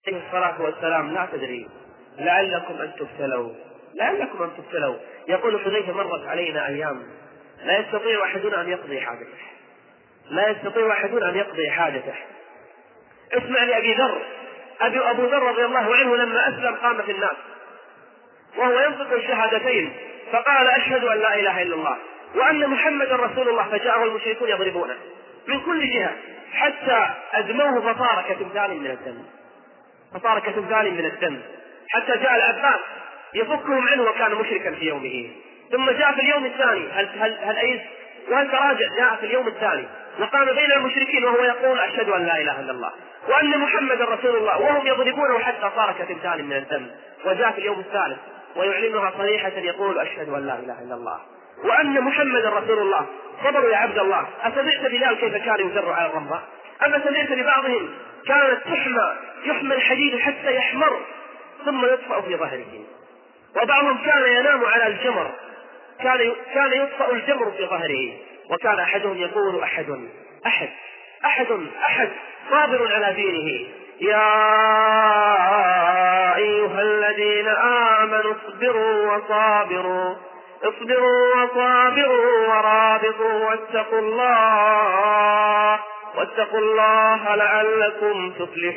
عليه الصلاة والسلام: لا تدري لعلكم أن تبتلوا. يقول حذيفة: مرت علينا أيام لا يستطيع أحدنا أن يقضي حاجته. اسمع لأبي ذر. أبو ذر رضي الله عنه لما أسلم قام في الناس وهو ينطق الشهادتين فقال: أشهد أن لا إله إلا الله وأن محمد رسول الله. فجاءه المشركون يضربونه من كل جهة حتى أدموه فصار كتمثال من الدم، حتى جاء العباس يفكهم عنه وكان مشركا في يومه. ثم جاء في اليوم الثاني: هل أيس وهل تراجع؟ جاء في اليوم الثاني وقام بين المشركين وهو يقول: أشهد أن لا إله إلا الله وأن محمد رسول الله، وهم يضربونه حتى صار كتمثال من الدم. وجاء في اليوم الثالث ويعلنها صريحة يقول: أشهد أن لا إله إلا الله وأن محمد رسول الله. صبروا يا عبد الله. أسمعت بلال كيف كان يزر على الرماء؟ أما سمعت ببعضهم كانت يحمى الحديد حتى يحمر ثم يطفأ في ظهره، وبعضهم كان ينام على الجمر، كان يطفأ الجمر في ظهره، وكان أحدهم يقول: أحد صابر على دينه. يا أيها الذين آمنوا اصبروا وصابروا ورابطوا واتقوا الله لعلكم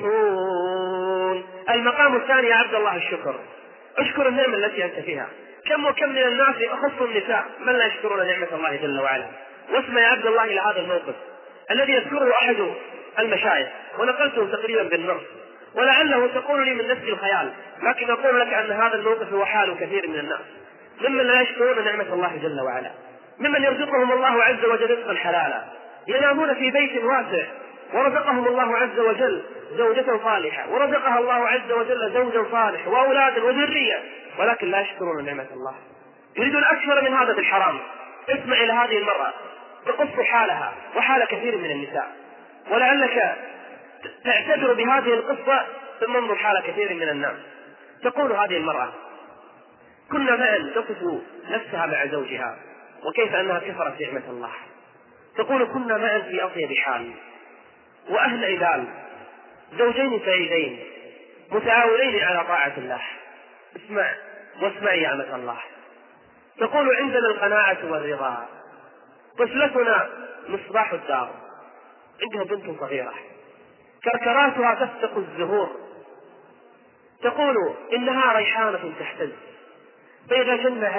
تفلحون. المقام الثاني يا عبد الله الشكر. اشكر النعمة التي أنت فيها. كم وكم من الناس أخص النساء من لا يشكرون نعمة الله جل وعلا. واسمع يا عبد الله إلى هذا الموقف الذي يذكره أحد المشايخ ونقلته تقريبا بالنص، ولعله تقول لي من نفس الخيال، لكن أقول لك أن هذا الموقف هو حال كثير من الناس ممن لا يشكرون نعمة الله جل وعلا، ممن يرزقهم الله عز وجل رزقا حلالا، ينامون في بيت واسع ورزقهم الله عز وجل زوجة صالحة، ورزقها الله عز وجل زوجا صالح وأولادا وذرية، ولكن لا يشكرون نعمة الله، يريدون أكثر من هذا بالحرام. اسمع إلى هذه المرأة تقص حالها وحال كثير من النساء، ولعلك تعتبر بهذه القصة ثم انظر حال كثير من الناس. تقول هذه المرأة: كنا معا تصف نفسها مع زوجها وكيف أنها كفرت نعمة الله. تقول: كنا معا في أطيب حال وأهل بال، زوجين سعيدين متعاونين على طاعة الله. واسمعي يا أمة الله. تقول: عندنا القناعة والرضا، طفلتنا مصباح الدار، عندها بنت صغيرة كركراتها تفتق الزهور. تقول: إنها ريحانة تحتز، فإذا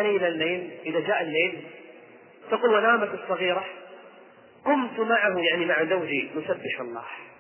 جاء الليل تقول: ونامت الصغيرة قمت معه، يعني مع زوجي، نسبح الله،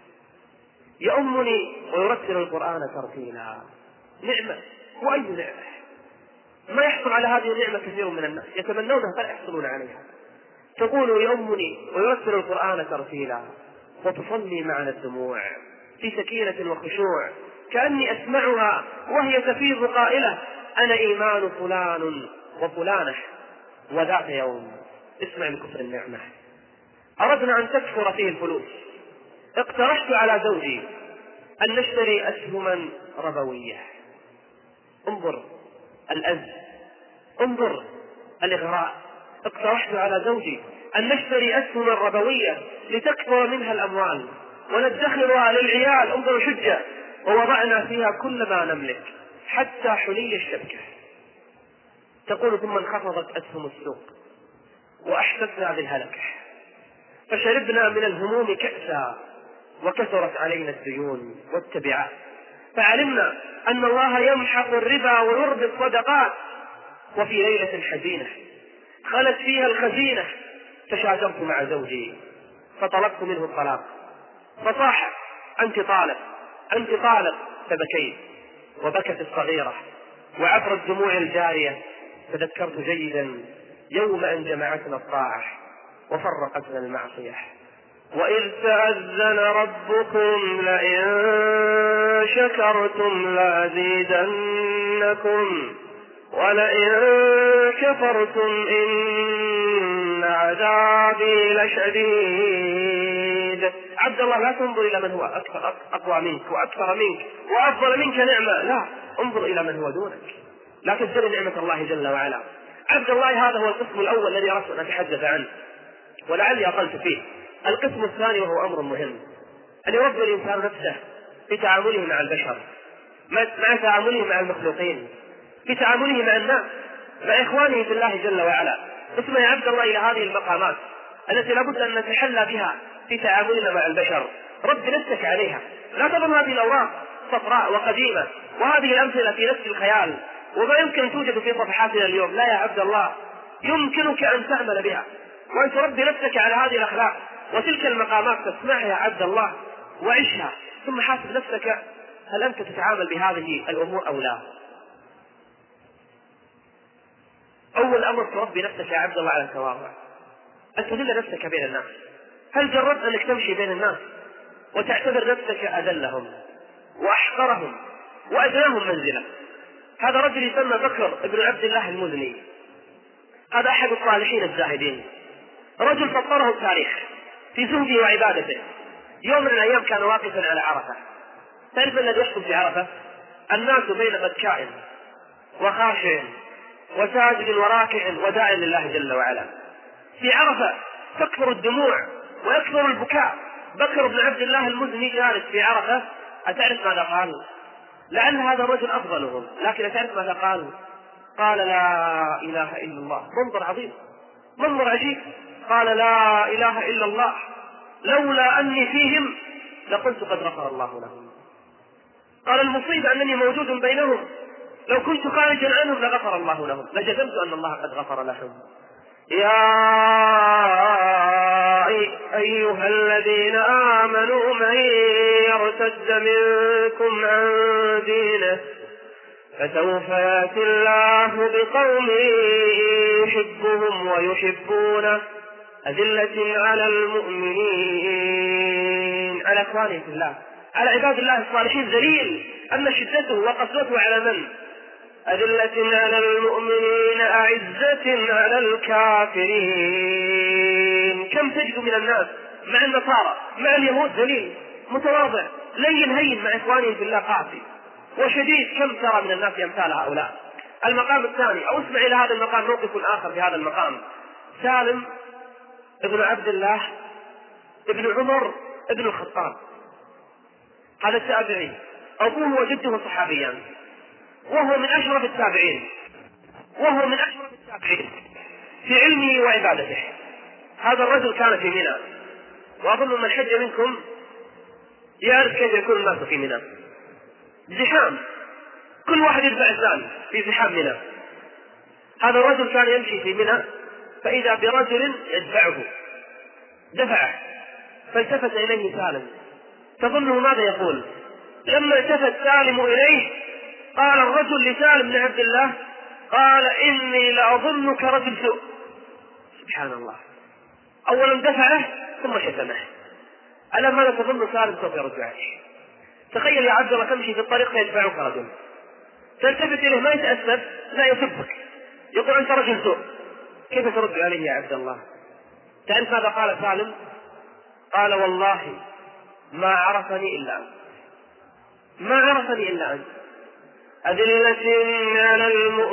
يؤمني ويرتل القرآن ترتيلا. نعمة، وأي نعمة! ما يحصل على هذه النعمة كثير من الناس، يتمنونها فلا يحصلون عليها. تقول: يؤمني ويرتل القرآن ترتيلا، وتصلي معنا الدموع في سكينة وخشوع، كأني أسمعها وهي تفيض قائلة: أنا إيمان فلان وفلانة. وذات يوم، اسمع من كفر النعمة، أردنا أن تكثر فيه الفلوس، اقترحت على زوجي أن نشتري أسهما ربوية. انظر الأذى، انظر الإغراء. اقترحت على زوجي أن نشتري أسهما ربوية لتكثر منها الأموال وندخرها للعيال. انظر شجة. ووضعنا فيها كل ما نملك حتى حلي الشبكة. تقول: ثم انخفضت أسهم السوق وأحسسنا بالهلكة، فشربنا من الهموم كأسا، وكثرت علينا الديون والتبعات، فعلمنا أن الله يمحق الربا ويربي الصدقات. وفي ليلة حزينة خلت فيها الخزينة تشاجرت مع زوجي فطلبت منه الطلاق، فصاح: أنت طالب. فبكيت وبكت الصغيرة، وعبر الدموع الجارية تذكرت جيدا يوم أن جمعتنا الطاعة وفرقتنا المعصية. وإذ تأذن ربكم لئن شكرتم لأزيدنكم ولئن كفرتم إن عذابي لشديد. عبد الله، لا تنظر إلى من هو أقوى منك وأكثر منك وأفضل منك نعمة، لا، انظر إلى من هو دونك، لا تزدري نعمة الله جل وعلا. عبد الله، هذا هو القسم الأول الذي أردت أن أتحدث عنه ولعلي أقلت فيه. القسم الثاني وهو أمر مهم، أن يربي الإنسان نفسه في تعامله مع البشر، مع تعامله مع المخلوقين، في تعامله مع الناس، مع إخوانه في الله جل وعلا. اسمع يا عبد الله إلى هذه المقامات التي لابد أن نتحلى بها في تعاملنا مع البشر. رد نفسك عليها، لا تظن هذه الأوراق صفراء وقديمة وهذه الأمثلة في نفس الخيال وما يمكن توجد في صفحاتنا اليوم. لا يا عبد الله، يمكنك أن تعمل بها وأن تربي نفسك على هذه الأخلاق وتلك المقامات، تسمعها يا عبد الله وعيشها، ثم حاسب نفسك هل أنت تتعامل بهذه الأمور أو لا. أول أمر تربي نفسك يا عبد الله على التواضع، أن تذل نفسك بين الناس. هل جربت أنك تمشي بين الناس وتعتبر نفسك أذلهم وأحقرهم وأدناهم منزلة؟ هذا رجل يسمى بكر بن عبد الله المزني، هذا أحد الصالحين الزاهدين، رجل فطره التاريخ في زهده وعبادته. يوم من الأيام كان واقفا على عرفة. تعرف الذي يحصل في عرفة؟ الناس بين بكاء وخاشع وساجد وراكع وداع لله جل وعلا. في عرفة تكثر الدموع ويكثر البكاء. بكر بن عبد الله المزني جالس في عرفة، أتعرف ماذا قال؟ لعل هذا الرجل أفضلهم، لكن أتعرف ماذا قال؟ قال لا إله إلا الله. منظر عظيم، منظر عجيب. قال لا إله إلا الله، لولا أني فيهم لقلت قد غفر الله لهم. قال المصيبة أنني موجود بينهم، لو كنت خارجا عنهم لغفر الله لهم، لجزمت أن الله قد غفر لهم. يا أيها الذين آمنوا من يرتد منكم عن دينه فسوف يأتي الله بقوم يحبهم ويحبونه أذلة على المؤمنين، على إخوانه في الله، على عباد الله الصالحين، ذليل أن شدته وقسوته على من؟ أذلة على المؤمنين أعزة على الكافرين. كم تجد من الناس مع النصارى مع اليهود ذليل متواضع لين هين، مع إخوانهم في الله قاسي وشديد. كم ترى من الناس أمثال هؤلاء. المقام الثاني، أو اسمع إلى هذا المقام، موقف آخر في هذا المقام. سالم ابن عبد الله ابن عمر ابن الخطاب، هذا التابعي، أبوه وجده صحابيان، وهو من أشرف التابعين، وهو من أشرف التابعين في علمه وعبادته. هذا الرجل كان في منى، وأظن من حج منكم يعرف كيف يكون الناس في منى، زحام، كل واحد يدفع الثاني في زحام منى. هذا الرجل كان يمشي في منى فإذا برجل يدفعه، دفعه، فالتفت إليه سالم، تظنه ماذا يقول؟ لما التفت سالم إليه قال الرجل لسالم بن عبد الله، قال إني لأظنك رجل سوء. سبحان الله، أولا دفعه ثم شتمه. ألا ماذا تظن سالم سوف يرد عليه؟ تخيل يا عبد الله تمشي في الطريق فيدفعك رجل، تلتفت إليه ما يتأسف، لا يسبك، يقول أنت رجل سوء، كيف ترد عليه يا عبد الله؟ تعرف ماذا قال سالم؟ قال والله ما عرفني إلا أنت، ما عرفني إلا أنت، أذلة على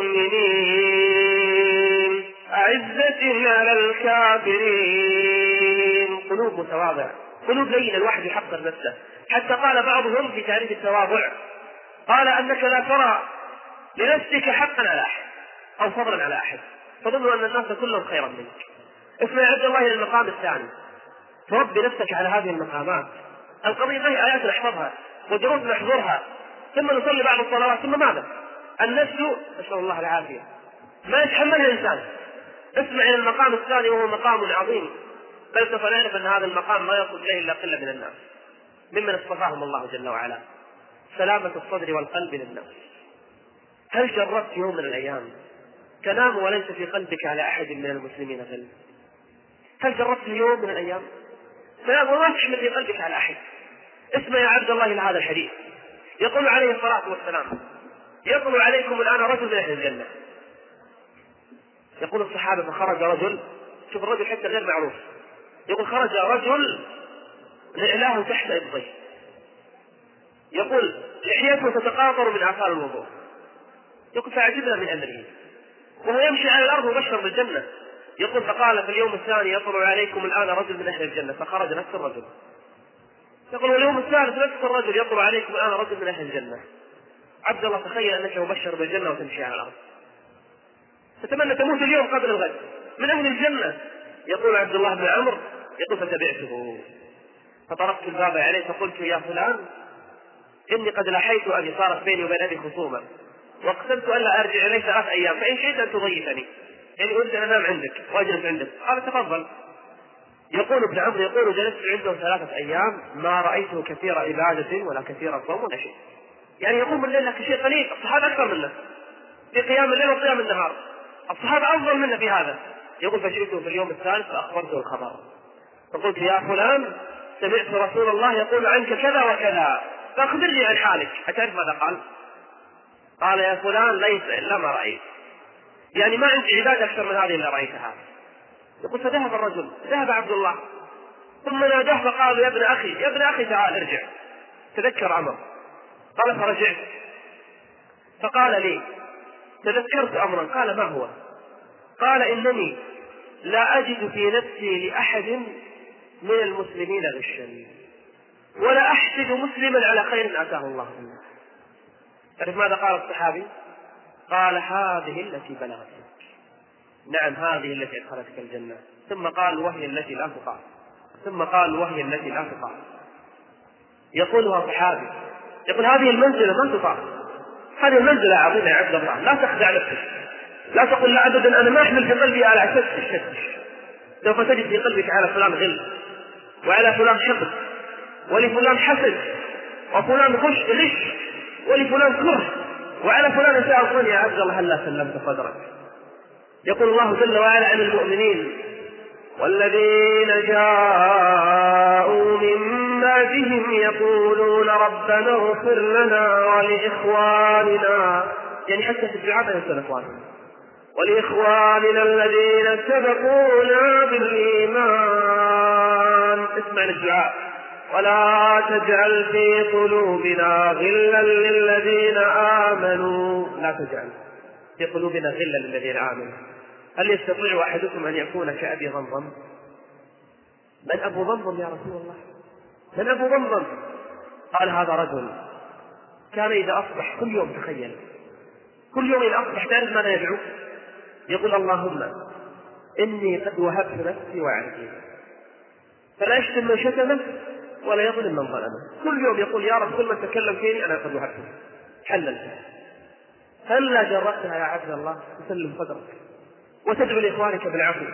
المؤمنين أعزة على الكافرين. قلوب متواضعة، قلوب لين، الواحد يحقر نفسه. حتى قال بعضهم في تعريف التواضع، قال أنك لا ترى لنفسك حقا على أحد أو فضلا على أحد، تظن أن الناس كلهم خيرا منك. اسمع يا عبد الله إلى المقام الثاني، تربي نفسك على هذه المقامات. القضية ما هي آيات نحفظها ودروس نحضرها ثم نصلي بعض الصلوات ثم ماذا؟ النفس، نسأل الله العافية، ما يتحملها الإنسان. اسمع إلى المقام الثاني وهو مقام عظيم، بل سوف نعرف أن هذا المقام ما يصل إليه إلا قلة من الناس ممن اصطفاهم الله جل وعلا، سلامة الصدر والقلب للنفس. هل جربت يوم من الأيام تنام وليس في قلبك على أحد من المسلمين غل؟ هل جربت يوم من الأيام تنام وما تحمل في قلبك على أحد؟ اسمع يا عبد الله إلى هذا الحديث، يقول عليه الصلاة والسلام: يطلع عليكم الآن رجل من أهل الجنة. يقول الصحابة فخرج رجل، شوف الرجل حتى غير معروف، يقول خرج رجل لعلاه تحت إبطيه، يقول لحيته تتقاطر من آثار الوضوء، يقول فعجبنا من أمره، وهو يمشي على الأرض مبشر بالجنة. يقول فقال في اليوم الثاني: يطلع عليكم الآن رجل من أهل الجنة. فخرج نفس الرجل، يقول واليوم الثالث نفس الرجل يطلب عليكم الآن رجل من أهل الجنة. عبد الله تخيل أنك مبشر بالجنة وتمشي على الأرض، تتمنى تموت اليوم قبل الغد، من أهل الجنة. يقول عبد الله بن عمرو يقول فتبعته فطرقت الباب عليه فقلت يا فلان إني قد لحيت أبي، صارت بيني وبين أبي خصومة، واقسمت ألا أرجع إليه 3 أيام، فإن شئت أن تضيفني، يعني أريد أن أنام عندك وأجلس عندك. قال تفضل. يقول ابن عمرو يقول جلست عنده 3 أيام ما رأيته كثير عبادة ولا كثير صوم ولا شيء، يعني يقوم الليل لك شيء قليل، الصحابة أكثر منه في قيام الليل وقيام النهار، الصحابة أفضل منه في هذا. يقول فجئته في اليوم الثالث فأخبرته الخبر، فقلت يا فلان سمعت رسول الله يقول عنك كذا وكذا، فأخبرني عن حالك. أتعرف ماذا قال؟ قال يا فلان ليس إلا ما رأيت، يعني ما عندي عبادة أكثر من هذه اللي رأيتها. يقول فذهب الرجل، ذهب عبد الله ثم ناداه فقال يا ابن أخي يا ابن أخي تعال ارجع. تذكر عمر، قال فرجعت فقال لي تذكرت أمرا. قال ما هو؟ قال إنني لا أجد في نفسي لأحد من المسلمين غشا ولا أحسد مسلما على خير آتاه الله منه. تعرف ماذا قال الصحابي؟ قال هذه التي بلغتك، نعم هذه التي أدخلتك الجنة. ثم قال وهي التي لا تقع، ثم قال وهي التي لا تقع. يقولها صحابي، يقول هذه المنزلة ما تقع، هذه المنزلة عظيمة يا عبد الله، لا تخدع نفسك، لا تقول لا أبدا أنا ما أحمل في قلبي على فتش، سوف تجد في قلبك على فلان غل، وعلى فلان حقد، ولفلان حسد، وفلان غش ولفلان كره، وعلى فلان أساء الظن. يا عبد الله هلا سلمت صدرك. يقول الله جل وعلا عن المؤمنين والذين جاءوا من بعدهم يقولون ربنا اغفر لنا ولإخواننا، يعني حتى في الدعاء ينسى إخواننا، ولإخواننا الذين سبقونا بالإيمان، اسمع الدعاء، ولا تجعل في قلوبنا غلا للذين آمنوا، لا تجعل في قلوبنا غلا للذين آمنوا. هل يستطيع أحدكم أن يكون كأبي ضمضم؟ من أبو ضمضم يا رسول الله؟ من أبو ضمضم؟ قال هذا رجل كان إذا أصبح كل يوم، تخيل كل يوم إذا أصبح تعرف ماذا يدعو؟ يقول اللهم إني قد وهبت نفسي وعرضي، فلا يشتم من شتمه ولا يظلم من ظلمه. كل يوم يقول يا رب كل من تكلم فيني أنا قد وهبته حللته. هلا جرأتها يا عبد الله تسلم صدرك وتدعو لإخوانك بالعفو؟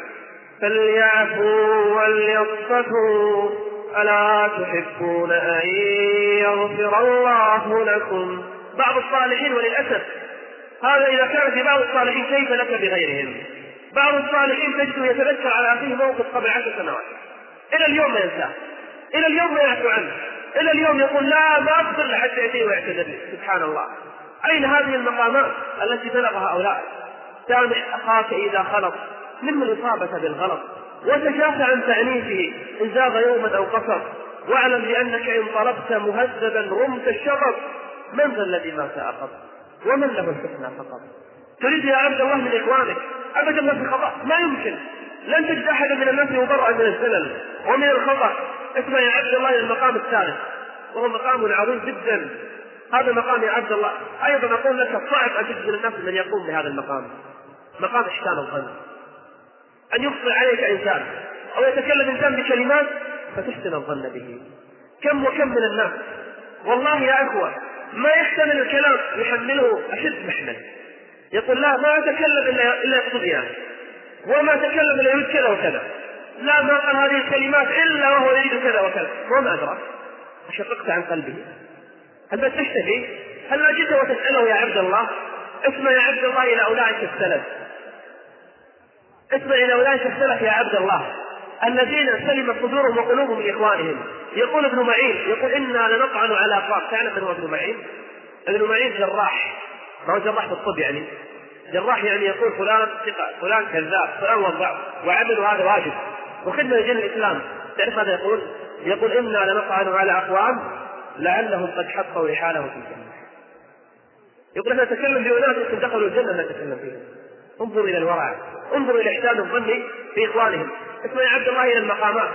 فليعفوا وليصفحوا ألا تحبون أن يغفر الله لكم. بعض الصالحين، وللأسف هذا إذا كان في بعض الصالحين كيف لك بغيرهم؟ بعض الصالحين تجده يتذكر على أخيه موقف قبل 10 سنوات إلى اليوم ما ينساه، إلى اليوم ما يعفو عنه، إلى اليوم يقول لا ما أقدر لحتى يأتيه ويعتذر لي. سبحان الله، أين هذه المقامات التي بلغها هؤلاء؟ سامح أخاك إذا خلط منه الإصابة بالغلط، وتجافى عن تعنيفه إن زاغ يوما أو قصر، واعلم بأنك إن طلبت مهذبا رمت الشرف، من ذا الذي ما سأقض ومن له الحسنى فقط. تريد يا عبد الله من إخوانك أبدا ما في خطأ، ما يمكن، لن تجد أحدا من الناس يبرأ من الزلل ومن الخطأ. اسمع يا عبد الله المقام الثالث وهو مقام عظيم جدا. هذا مقام يا عبد الله أيضا أقول لك صعب أن تجد من الناس من يقوم بهذا المقام، مقام إحسان الظن. أن يخطئ عليك إنسان أو يتكلم إنسان بكلمات فتحسن الظن به. كم وكم من الناس والله يا أخوة ما يحتمل الكلام يحمله أشد محمل، يقول لا ما أتكلم إلا يقصد يعني، وما أتكلم إلا يريد كذا وكذا، لا ما قال هذه الكلمات إلا وهو يريد كذا وكذا، وما أدرك فشققت عن قلبه. هل تشتهي؟ هل ما جئت وتسأله يا عبد الله؟ اسمع يا عبد الله إلى أولئك السلف، اسمع إلى أولئك السلف يا عبد الله الذين سلم صدورهم وقلوبهم لإخوانهم. يقول ابن معين يقول إنا لنطعن على أقوام. تعلم من هو ابن معين؟ ابن معين جراح، ما هو جراح في الطب، يعني جراح يعني يقول فلان ثقة فلان كذاب فلان وضع وعمل هذا واجب وخدمة لدين الإسلام. تعرف ماذا يقول؟ يقول إنا لنطعن على أقوام لعلهم قد حطوا رحالهم في الجنة. يقول احنا نتكلم بأناس دخلوا الجنة لا نتكلم فيهم. انظر إلى الورع، انظر إلى إحسان الظن في إخوانهم. اسمع يا عبد الله إلى المقامات،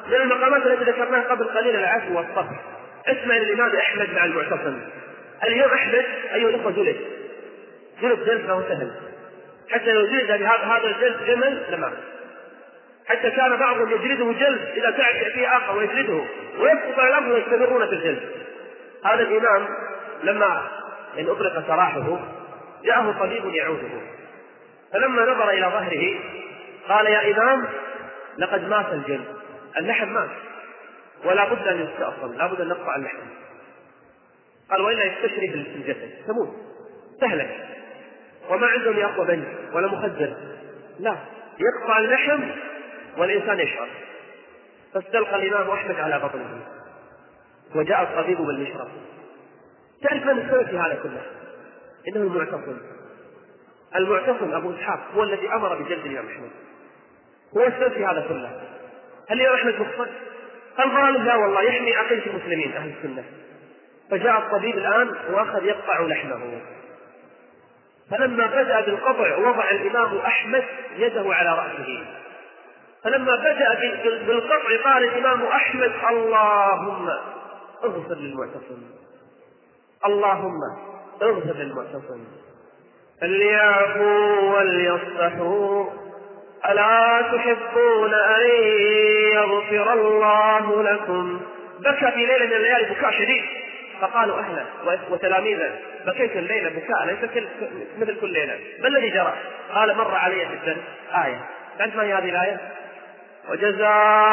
من المقامات التي ذكرناها قبل قليل العفو والصفح. اسمع الإمام أحمد مع المعتصم. اليوم أحمد أيها الأخوة جلد ما هو سهل، حتى لو جلد هذا الجلد جمل لما، حتى كان بعضهم يجلده جلد إذا تعب فيه آخر ويجلده ويسقط على الأرض ويستمرون في الجلد. هذا الإمام لما إن أطلق سراحه جاءه طبيب يعوده، فلما نظر إلى ظهره قال: يا إمام لقد مات الجلد، اللحم مات ولا بد أن يستأصل، لا بد أن نقطع اللحم. قال: وإلا يستشري في الجسد تموت تهلك، وما عندهم يأخذ بني ولا مخدر، لا يقطع اللحم والإنسان يشعر. فاستلقى الإمام أحمد على بطنه وجاء الطبيب بالمشرط. تعرف من السبب في هذا كله؟ إنه المعتصم أبو إسحاق هو الذي أمر بجلد الإمام أحمد، هو السبب في هذا كله. هل الإمام أحمد مخطئ؟ قال: لا والله يحمي عقيدة المسلمين أهل السنة. فجاء الطبيب الآن وأخذ يقطع لحمه، فلما بدأ بالقطع وضع الإمام أحمد يده على رأسه، فلما بدأ بالقطع قال الإمام أحمد: اللهم اغفر للمعتصم، اللهم اغفر للمعتصم، فليعفوا وليصفحوا، ألا تحبون أن يغفر الله لكم. بكى في ليلة من الليالي بكاء شديد، فقالوا أهلا وتلاميذا: بكيت الليلة بكاء ليس مثل كل ليلة، ما الذي جرى؟ قال: مر علي في الدرس آية. تعرف ما هي هذه الآية؟ وجزاء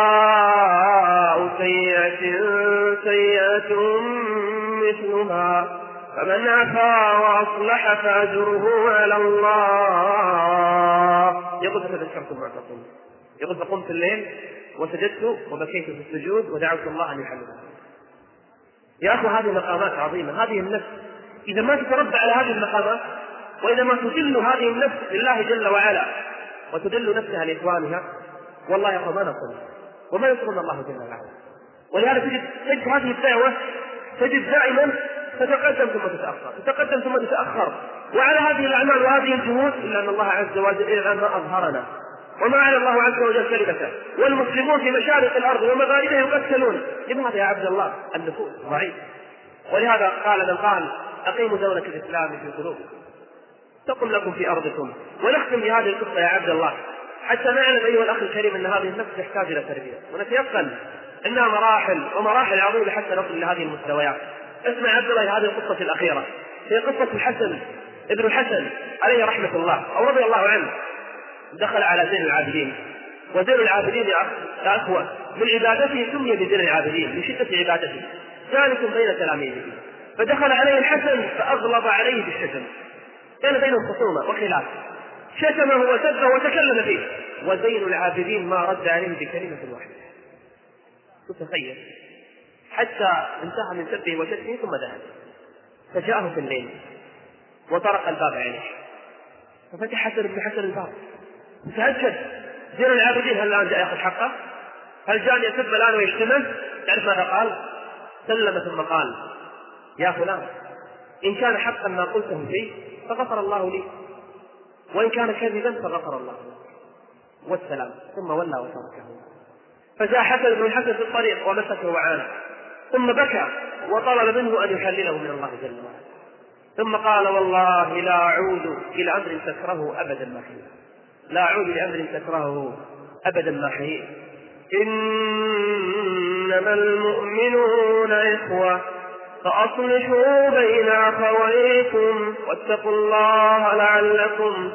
سيئة سيئة مثلها فمن عفا وأصلح فأجره على الله. يقول: فتذكرت المعتصم، يقول: فقمت الليل وسجدت وبكيت في السجود ودعوت الله أن يحلها. يا أخو هذه مقامات عظيمة، هذه النفس إذا ما تتربى على هذه المقامات، وإذا ما تدل هذه النفس لله جل وعلا وتدل نفسها لإخوانها، والله يا أخو ما نصل وما ينصرنا الله جل وعلا. ولهذا تجد هذه الدعوة تجد دائما تتقدم ثم تتأخر، تتقدم ثم تتأخر، وعلى هذه الأعمال وهذه الجهود إلا أن الله عز وجل الآن ما أظهرنا وما على الله عز وجل كلمته، والمسلمون في مشارق الأرض ومغاربها يقتلون. لماذا يا عبد الله؟ النفوس ضعيف. ولهذا قال من قال: أقيموا دولة الإسلام في قلوبكم تقم لكم في أرضكم. ونختم بهذه القصة يا عبد الله حتى نعلم أيها الأخ الكريم أن هذه النفس تحتاج إلى تربية، ونتيقن أنها مراحل ومراحل عظيمة حتى نصل لهذه المستويات. اسمع عبد الله هذه القصة الأخيرة، هي قصة الحسن ابن الحسن عليه رحمة الله أو رضي الله عنه. دخل على زين العابدين، وزين العابدين يا أخوة من عبادته سمي بزين العابدين من شدة عبادته، جالس بين تلاميذه، فدخل عليه الحسن فأغلظ عليه بالشتم، كان بينهم خصومة وخلاف، شتمه وسبه وتكلم فيه، وزين العابدين ما رد عليه بكلمة واحدة. تتخيل حتى انتهى من سبه وشتمه ثم ذهب، فجاءه في الليل وطرق الباب عليه، ففتح حسن بن حسن الباب تهجد. زين العابدين هل الآن جاء يأخذ حقه؟ هل جاء يسب الآن ويشتمه؟ تعرف ماذا قال؟ سلم ثم قال: يا فلان إن كان حقا ما قلته فيه فغفر الله لي، وإن كان كذبا فغفر الله له، والسلام. ثم ولى وتركه. فجاء حسن بن الحسن في الطريق ومسكه وعانه، ثم بكى وطلب منه أن يحلله من الله جل وعلا، ثم قال: والله لا أعود إلى أمر تكرهه أبدا ما حييت، لا أعود إلى أمر تكرهه أبدا ما حييت، إنما المؤمنون إخوة فأصلحوا بين أخويكم واتقوا الله لعلكم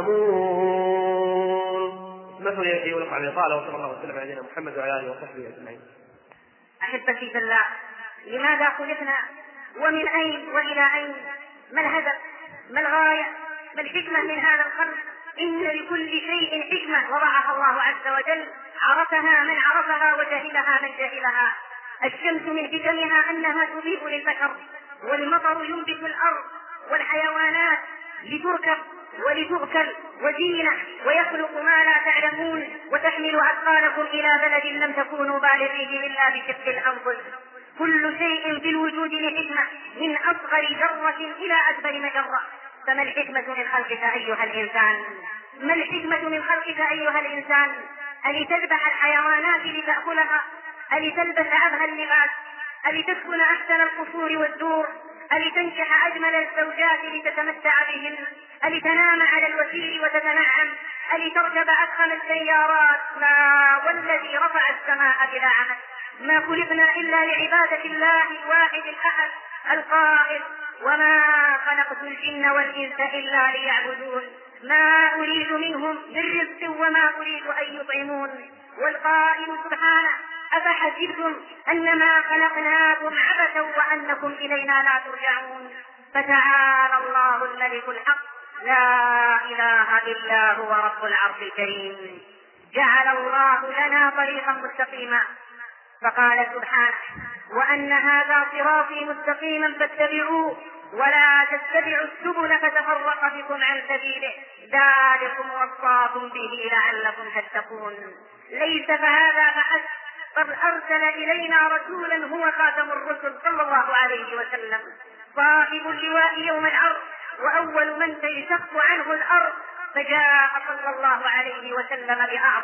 ترحمون. مثل يقول عن الإطالة، وصلى الله وسلم على نبينا محمد وعلى آله وصحبه أجمعين. أحبتي في الله، لماذا خلقنا؟ ومن أين وإلى أين؟ ما الهدف؟ ما الغاية؟ ما الحكمة من هذا الخلق؟ إن لكل شيء حكمة وضعها الله عز وجل، عرفها من عرفها وجهلها من جهلها. الشمس من حكمها أنها تضيء للبشر، والمطر ينبت الأرض، والحيوانات لتركب ولتؤكل وزينة، ويخلق ما لا تعلمون، وتحمل أثقالكم إلى بلد لم تكونوا بالغيه إلا بشق الأنفس. كل شيء في الوجود لحكمة، من أصغر ذرة إلى أكبر مجرة. فما الحكمة من خلقك أيها الإنسان؟ ما الحكمة من خلقك أيها الإنسان؟ أن تذبح الحيوانات لتأكلها ألتلبس أبهى اللباس، ألتسكن أحسن القصور والدور، ألتنكح أجمل الزوجات لتتمتع بهن، ألتنام على الوسيل وتتنعم، ألتركب أفخم السيارات. لا، والذي رفع السماء بلا عمد. ما خلقنا إلا لعبادة الله الواحد الأحد القائل: وما خلقت الجن والإنس إلا ليعبدون، ما أريد منهم من رزق وما أريد أن يطعمون. والقائل سبحانه: أفحسبتم أنما خلقناكم عبثا وأنكم إلينا لا ترجعون. فتعالى الله الملك الحق، لا إله إلا هو رب العرش الكريم. جعل الله لنا طريقا مستقيما، فقال سبحانه: وأن هذا صراطي مستقيما فاتبعوه ولا تتبعوا السبل فتفرق بكم عن سبيله، ذلكم وصاكم به لعلكم تتقون. ليس فهذا فحسب، قد أرسل إلينا رسولا هو خاتم الرسل صلى الله عليه وسلم، صاحب اللواء يوم العرض، وأول من تنشق عنه الأرض، فجاء صلى الله عليه وسلم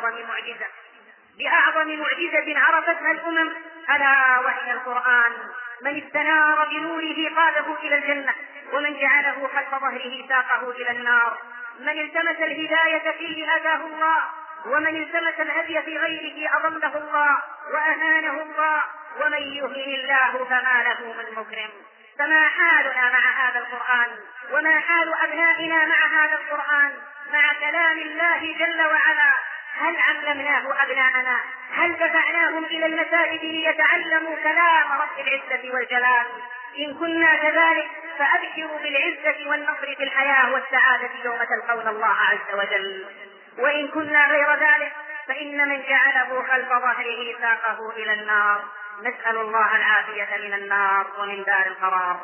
بأعظم معجزة عرفتها الأمم، ألا وهي القرآن. من استنار بنوره قاده إلى الجنة، ومن جعله خلف ظهره ساقه إلى النار. من التمس الهداية فيه هداه الله، ومن التمس الهدي في غيره أضله الله وأهانه الله، ومن يهن الله فما له من مكرم. فما حالنا مع هذا القرآن، وما حال أبنائنا مع هذا القرآن، مع كلام الله جل وعلا؟ هل علمناه أبناءنا؟ هل دفعناهم إلى المساجد ليتعلموا كلام رب العزة والجلال؟ إن كنا كذلك فأبشروا بالعزة والنصر في الحياة والسعادة يوم تلقون الله عز وجل. وإن كنا غير ذلك فإن من جعله خلف ظهره ساقه إلى النار. نسأل الله العافية من النار ومن دار القرار.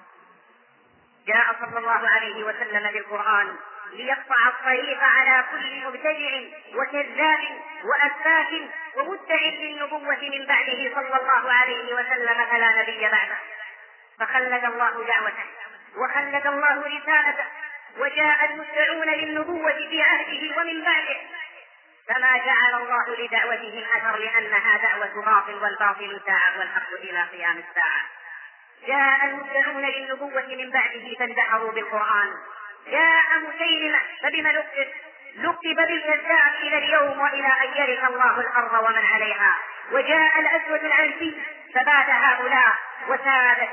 جاء صلى الله عليه وسلم بالقرآن ليقطع الطريق على كل مبتدع وكذاب وأفاك ومدعي للنبوة من بعده صلى الله عليه وسلم، فلا نبي بعده. فخلد الله دعوته وخلد الله رسالته، وجاء المدعون للنبوة في عهده ومن بعده، فما جعل الله لدعوتهم أثر، لأنها دعوة باطل، والباطل ساعة والحق إلى قيام الساعة. جاء المدعون للنبوة من بعده فاندحروا بالقرآن. جاء مسيلمة فبما لقب بالكذاب إلى اليوم وإلى أن يرث الله الأرض ومن عليها. وجاء الأسود العنسي فبات هؤلاء، وسادت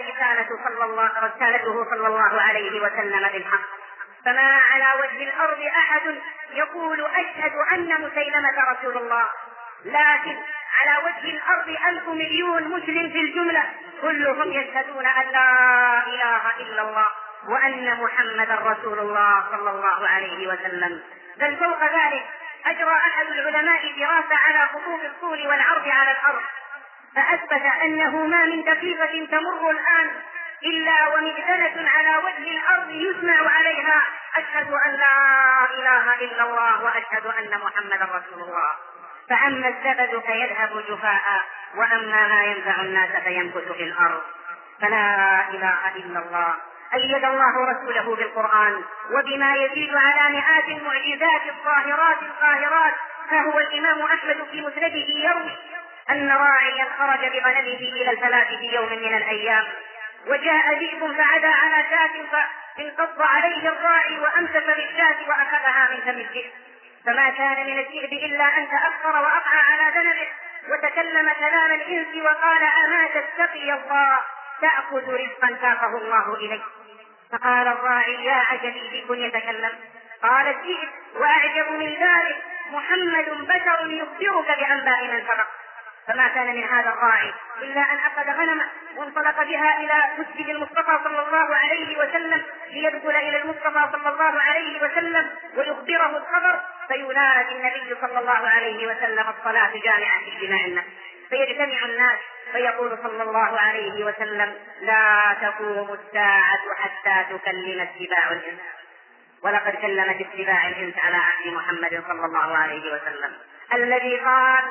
رسالته صلى الله عليه وسلم بالحق. فما على وجه الأرض أحد يقول أشهد أن مسيلمة رسول الله، لكن على وجه الأرض 1,000 مليون مسلم في الجملة، كلهم يشهدون أن لا إله إلا الله وأن محمدا رسول الله صلى الله عليه وسلم. بل فوق ذلك أجرى أحد العلماء دراسة على خطوط الطول والعرض على الأرض، فأثبت أنه ما من دقيقة تمر الآن إلا ومئذنة على وجه الأرض يسمع عليها أشهد أن لا إله إلا الله وأشهد أن محمدا رسول الله. فأما الزبد فيذهب جفاء، وأما ما ينفع الناس فيمكث في الأرض. فلا إله إلا الله. أيد الله رسوله بالقرآن وبما يزيد على مئات المعجزات الظاهرات القاهرات. فهو الإمام أحمد في مسنده يروي أن راعيا خرج بغنمه إلى الفلاة في يوم من الأيام، وجاء ذئب فعدا على شاة فانقض عليه الراعي وأمسك بالشاة وأخذها من فم الذئب، فما كان من الذئب إلا أن تأخر وأقع على ذنبه، وتكلم كلام الإنس وقال: أما تتقي الله تأخذ رزقا ساقه الله إليك. فقال الراعي: يا عجبي بكم يتكلم. قال الذئب: وأعجب من ذلك محمد بشر يخبرك بأنباء من سبق. فما كان من هذا الراعي إلا أن أخذ غنمه وانطلق بها إلى مسجد المصطفى صلى الله عليه وسلم ليدخل إلى المصطفى صلى الله عليه وسلم ويخبره الخبر، فينادي النبي صلى الله عليه وسلم: الصلاة جامعة اجتماع الناس. فيجتمع الناس فيقول صلى الله عليه وسلم: لا تقوم الساعة حتى تكلم السباع الإنس. ولقد كلمت السباع الإنس على عهد محمد صلى الله عليه وسلم، الذي قال: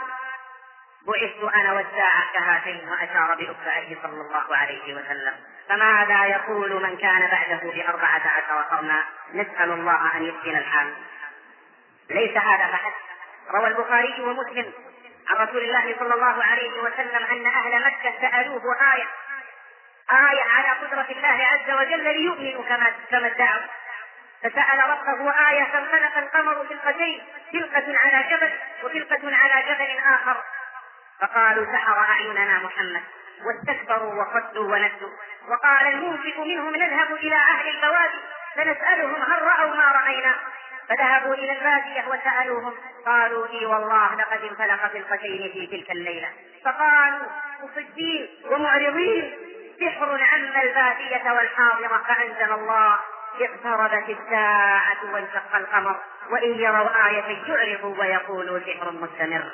بعثت أنا والساعة كهاتين، وأشار بإصبعه صلى الله عليه وسلم. فماذا يقول من كان بعده ب14 قرنا؟ نسأل الله أن يحسن الحال. ليس هذا فحسب، روى البخاري ومسلم عن رسول الله صلى الله عليه وسلم أن أهل مكة سألوه آية على قدرة الله عز وجل ليؤمنوا كما ادعوا، فسأل ربه آية فانخلق القمر فرقتين، فرقة على جبل وفرقة على جبل آخر، فقالوا سحر أعيننا محمد، واستكبروا وصدوا وندوا. وقال المنفق منهم نذهب إلى أهل البوادي فنسألهم هل رأوا ما رأينا، فذهبوا إلى البادية وسألوهم قالوا إي والله لقد انفلق فرقتين في تلك الليلة، فقالوا مصدين ومعرضين سحر عم البادية والحاضرة، فأنزل الله اقتربت الساعة وانشق القمر وإن يروا آية يعرضوا ويقولوا سحر مستمر.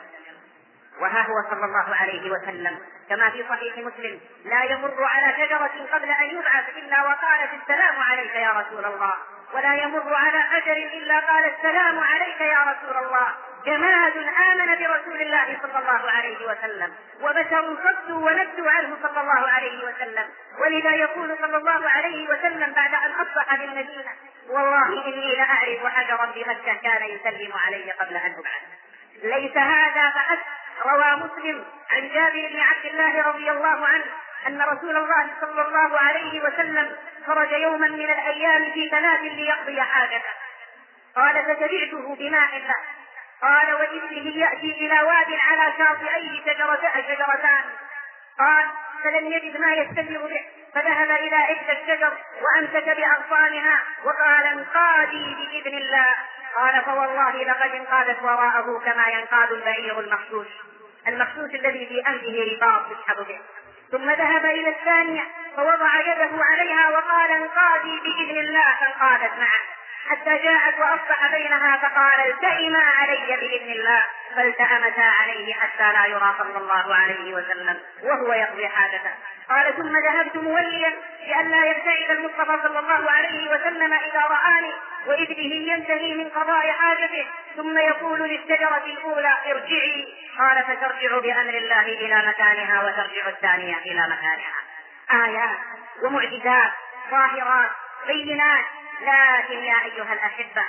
وها هو صلى الله عليه وسلم كما في صحيح مسلم لا يمر على شجرة قبل أن يبعث إلا وقالت السلام عليك يا رسول الله، ولا يمر على حجر إلا قال السلام عليك يا رسول الله. جماد آمن برسول الله صلى الله عليه وسلم، وبشر صدوا وندوا عنه صلى الله عليه وسلم. ولذا يقول صلى الله عليه وسلم بعد أن أصبح بالمدينة والله إني لأعرف حجرا بمكة كان يسلم علي قبل أن أبعث. ليس هذا فحسب، روى مسلم عن جابر بن عبد الله رضي الله عنه أن رسول الله صلى الله عليه وسلم خرج يوما من الأيام في ثلاث ليقضي حاجته، قال فتبعته بماء له، قال وإذ يأتي إلى واد على شاطئيه شجرتان، قال فلم يجد ما يستمر به فذهب إلى إحدى الشجر وأمسك بأغصانها وقال انقادي بإذن الله، قال فوالله لقد انقادت وراءه كما ينقاد البعير المخشوش الذي في أنفه رباط يسحب به. ثم ذهب إلى الثانية فوضع يده عليها وقال انقادي بإذن الله، فانقادت معه حتى جاءت وأصبح بينها فقال التئما علي بإذن الله، فالتأمتا عليه حتى لا يرى صلى الله عليه وسلم وهو يقضي حاجته. قال ثم ذهبت موليا لئلا يبتعد المصطفى صلى الله عليه وسلم إذا رآني وإذ به ينتهي من قضاء حاجته، ثم يقول للشجرة الأولى ارجعي، قال فترجع بأمر الله إلى مكانها وترجع الثانية إلى مكانها. آيات ومعجزات ظاهرات بينات، لكن يا أيها الأحبة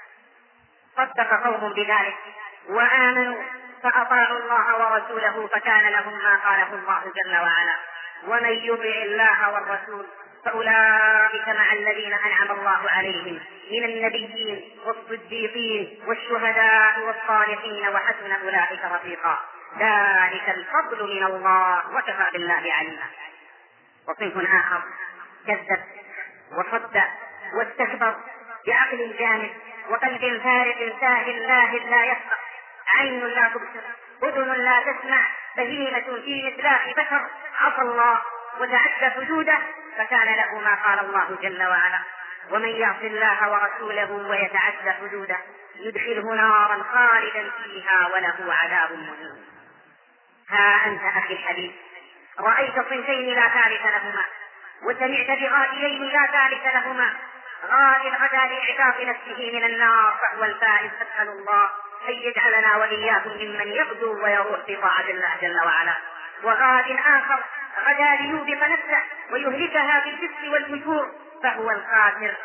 صدق قوم بذلك وآمنوا فأطاعوا الله ورسوله فكان لهم ما قاله الله جل وعلا. ومن يطع الله والرسول فأولئك مع الذين أنعم الله عليهم من النبيين والصديقين والشهداء والصالحين وحسن أولئك رفيقا، ذلك الفضل من الله وكفى بالله عليما. وصنف آخر كذب وصدق واستكبر بعقل جامد وقلب فارغ ساهل لاهل لا يفقه، عين لا تبصر أذن لا تسمع، بهيمة في مثلاح بشر، عصى الله وتعدى حدوده فكان له ما قال الله جل وعلا. ومن يعص الله ورسوله ويتعدى حدوده يدخله نارا خالدا فيها وله عذاب مهين. ها أنت أخي الحبيب رأيت صنفين لا ثالث لهما، وسمعت بغائيين لا ثالث لهما، غاد غدا لإعتاق نفسه من النار فهو الفائز، أسأل الله أن يجعلنا وإياكم ممن يغدو ويروح بطاعة الله جل وعلا. وغاد آخر غدا ليوبق نفسه ويهلكها بالفسق والفجور فهو الخاسر.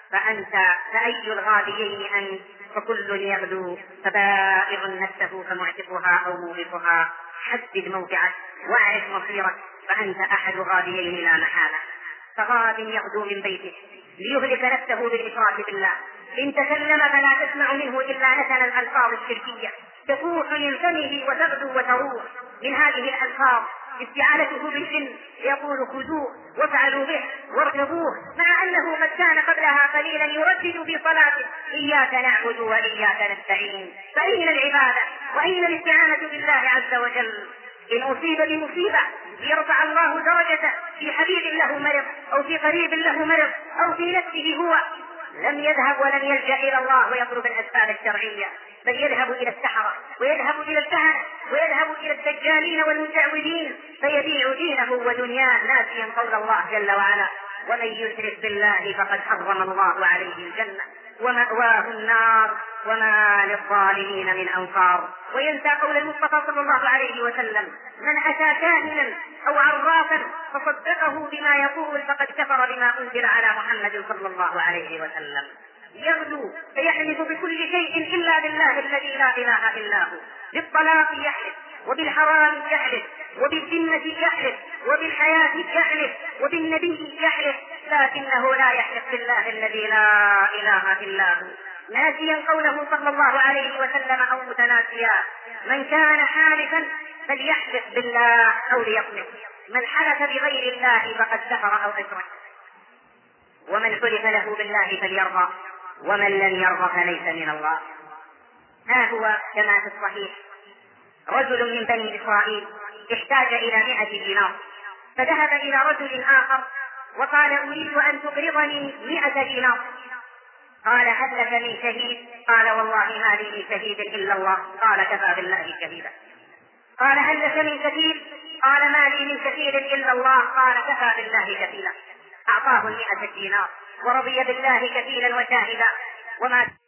فأي الغاديين أنت؟ فكل يغدو فبائع نفسه فمعتقها أو موبقها، حدد موقعك واعرف مصيرك فأنت أحد غاديين لا محالة. فغاد يغدو من بيته ليهلك نفسه بالإشراك بالله، إن تكلم فلا تسمع منه إلا نتن الألفاظ الشركية تفوح من فمه وتغدو وتروح. من هذه الألفاظ استعانته بالجن يقول خذوه وافعلوا به واركبوه، مع أنه قد كان قبلها قليلا يردد في صلاته إياك نعبد وإياك نستعين. فأين العبادة وأين الاستعانة بالله عز وجل؟ إن أصيب بمصيبة ليرفع الله درجته في حبيب له مرض أو في قريب له مرض أو في نفسه هو، لم يذهب ولم يلجأ إلى الله ويطلب الأسباب الشرعية، بل يذهب إلى السحرة ويذهب إلى الكهنة ويذهب إلى الدجالين والمشعوذين فيبيع دينه ودنياه ناسيا قول الله جل وعلا: ومن يشرك بالله فقد حرم الله عليه الجنة ومأواه النار وما للظالمين من أنصار. وينسى قول المصطفى صلى الله عليه وسلم: من أتى كاهنا أو عرافا فصدقه بما يقول فقد كفر بما أنزل على محمد صلى الله عليه وسلم. يغدو فيحلف بكل شيء إلا بالله الذي لا إله إلا هو، بالطلاق يحلف وبالحرام يحلف، وبالجنة يحلف، وبالحياة يحلف، وبالنبي يحلف، لكنه لا يحلف بالله الذي لا إله إلا هو، ناسيا قوله صلى الله عليه وسلم أو متناسيا: من كان حالفا فليحلف بالله أو ليصمت، من حلف بغير الله فقد كفر أو أشرك، ومن حلف له بالله فليرضى، ومن لم يرضى فليس من الله. ها هو كما في الصحيح: رجل من بني إسرائيل احتاج إلى 100 دينار، فذهب إلى رجل آخر وقال: أريد أن تقرضني 100 دينار. قال: هل لك من شهيد؟ قال: والله ما لي من شهيد إلا الله. قال: كفى بالله شهيدا. قال: هل لك من كفيل؟ قال: ما لي من كفيل إلا الله. قال: كفى بالله كفيلا. أعطاه 100 دينار ورضي بالله كفيلا وشاهدا، وما